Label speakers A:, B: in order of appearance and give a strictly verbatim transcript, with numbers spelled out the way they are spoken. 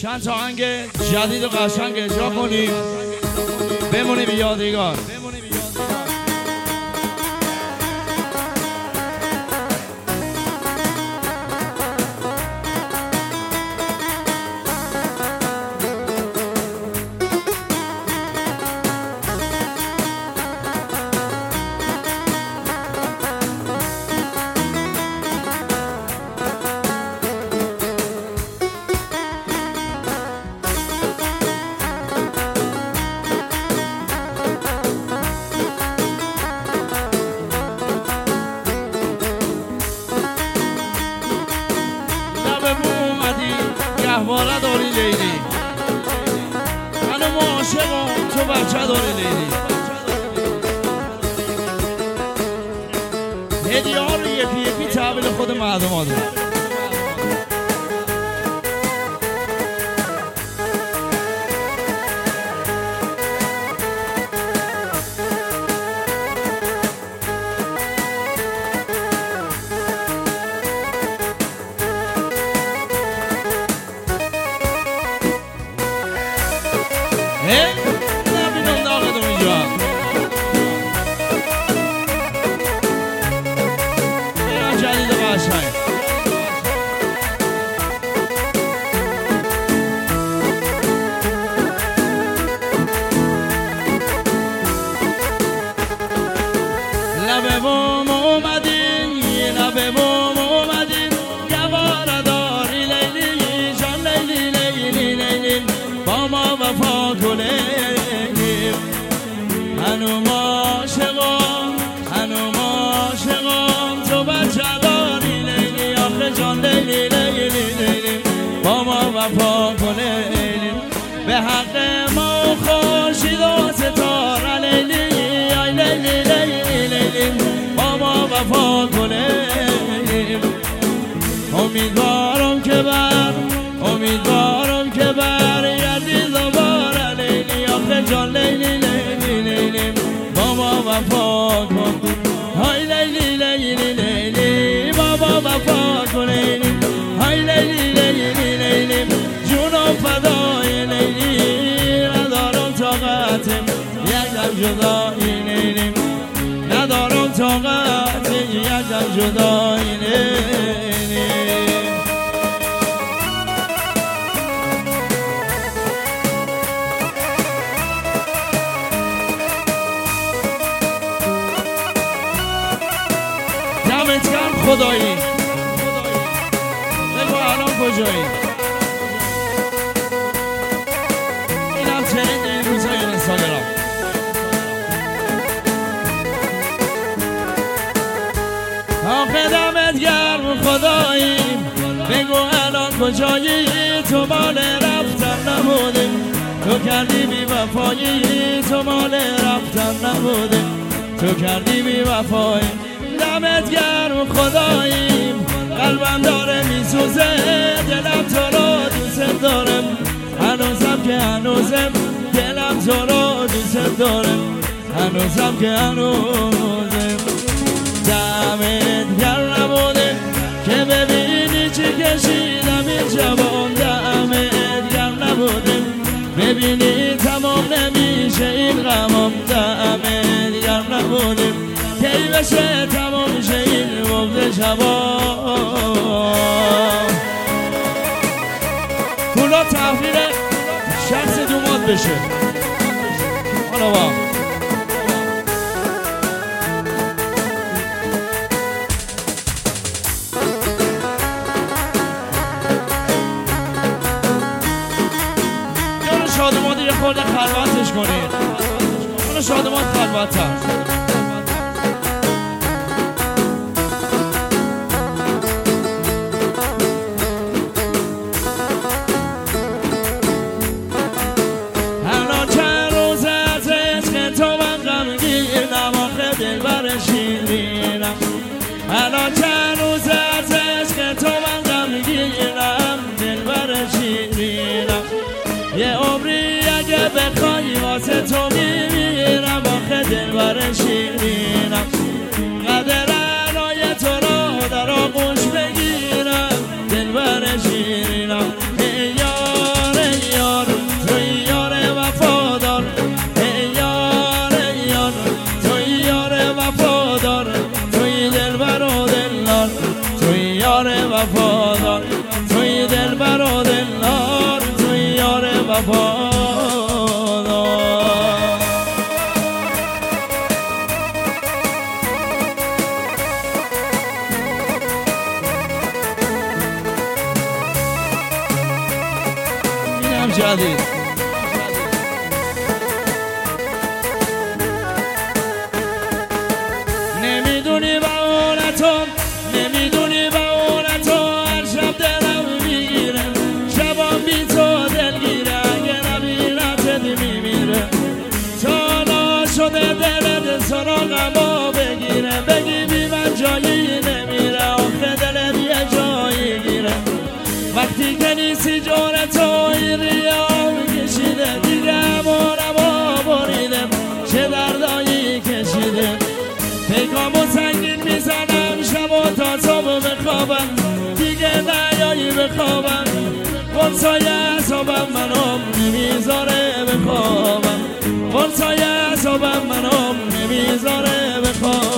A: چند تا آهنگ جدید و قشنگ اجرا کنیم بمونیم یادگار. گهواره داری لیلی، منو عاشقم تو بچه داری لیلی. هدیه ها رو یکی یکی تحویل خود مردم ها دارم. نبینم داغدم اینجا اینا جدید و قشنگ. لبه بوم اومدین لبه بوم اومدین گواره داری لیلی جان لیلی لیلی لیلی با ما وفا کنیم. هنوم عاشقم هنوم عاشقم تو بچه داری لیلی آخه جان لیلی لیلی لیلی با ما وفا کنیم. به حق ما خورشید و ستاره لیلی آی لیلی لیلی لیلی با ما وفا کنیم. امیدوارم که بر امیدوارم که برگردی دوباره لیلی آخه جان لیلی لیلی لیلی با ما وفا کن. های لیلی لیلی لیلی با ما وفا کن لیلی های لیلی لیلی لیلی جونم فدای لیلی ندارم طاقت یک دم جدایی لیلی ندارم طاقت یک دم جدایی لیلی. دمت گرم خدایی. بگو الان کجایی؟ اینم ترند این روزای اینستاگرام. آخه دمت گرم خدایی. بگو الان کجایی؟ تو مال رفتن نبوده تو کردی بی وفایی تو مال رفتن نبوده تو کردی بی وفایی. دمت گرم خداییم قلبم داره میسوزه دلم تو رو دوست دارم هنوزم که هنوزم دلم تو رو دوست دارم هنوزم که هنوزم. دمت گرم نبوده که ببینی چی کشیدم این جوان. دمت گرم نبوده ببینی تمام نمیشه این غمام. دمت گرم نبوده کی بشه تمام میشه این بغض شبا. پولا تحویل شخص دومات بشه. حالا با یارو شادمان یه خورده خلوتش کنید. یارو شادمان خلوت هست. الان چند روز از عشق تو من غم گیرم دلبر شیرینم. یه عمری اگه بخوای واسه تو میمیرم آخه دلبر شیرینم. قدر عنای تو رو در آغوش بگیرم دلبر شیرینم. ای یار یار وفادار، توی دلبر و دلدار، توی یار وفادار. اینم جدید. نمیدونی بهانتم، نمیدونی بهانتم، هر شب دلم میگیره، شبام بی تو دلگیره، اگه نبینتت میمیره. تا حالا شده دلت سراغمو بگیره، بگی بی من جایی نمیره، آخه دلت یه جایی گیره. وقتی که نیستی جون تو این ریام کشیده، دیگه امانمو بریده، چه دردایی کشیده. پیکامو سنگین میزنم شب و تا صبح بخوابم، دیگه نیایی بخوابم، قرصای اعصابم منو نمیذاره بخوابم، قرصای اعصابم منو نمیذاره بخوابم.